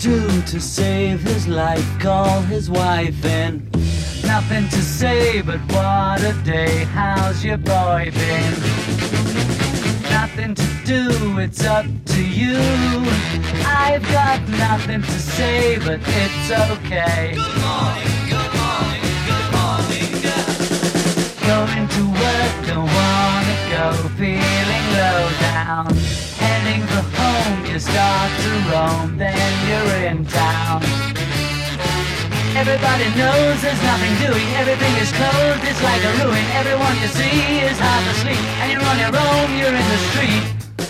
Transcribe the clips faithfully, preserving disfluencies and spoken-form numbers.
do to save his life? Call his wife in. Nothing to say, but what a day. How's your boy been? Nothing to do, it's up to you. I've got nothing to say, but it's okay. Good morning, good morning, good morning, yeah. Going to work, don't wanna go, feeling low down. Heading for home, you start to roam, then you're in town. Everybody knows there's nothing doing, everything is closed, it's like a ruin. Everyone you see is half asleep, and you're on your own, you're in the street.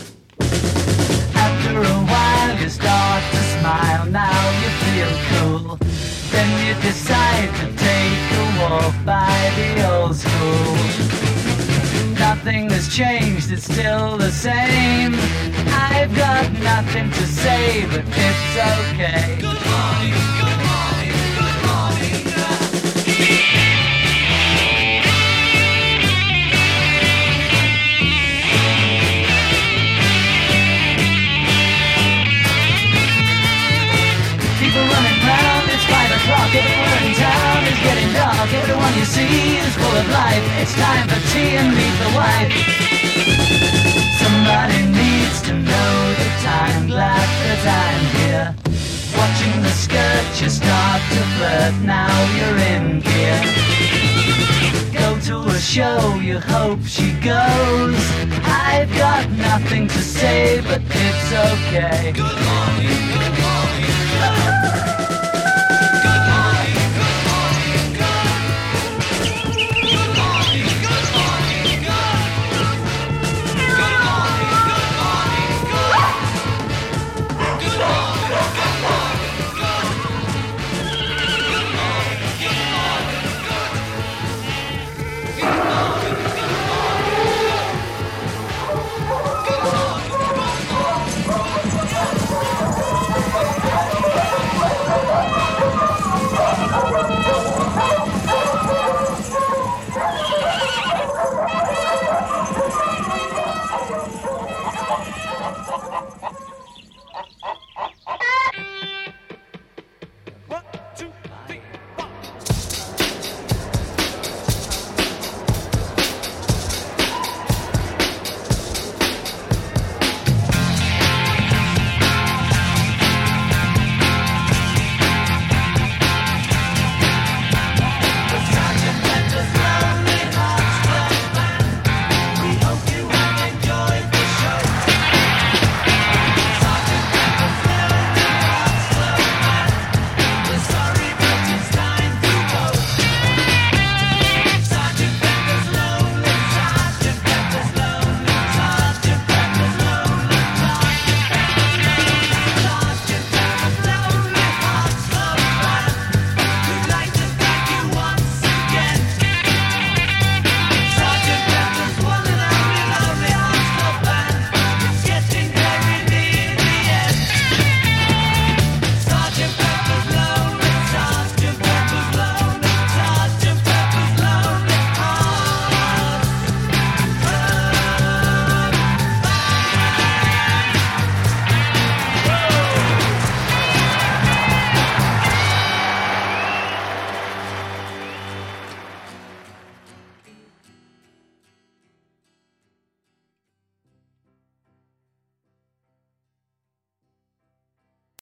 After a while you start to smile, now you feel cool. Then you decide to take a walk by the old school. Nothing has changed, it's still the same. I've got nothing to say, but it's okay. Good morning, good morning, good morning, yeah. People running round, it's five o'clock. Everywhere in town is getting dark. Everyone you see is full of life. It's time for tea and meet the wife. Somebody needs to know the time. Glad that I'm here. Watching the skirt, you start to flirt. Now you're in gear. Go to a show, you hope she goes. I've got nothing to say, but it's okay. Good morning, good morning.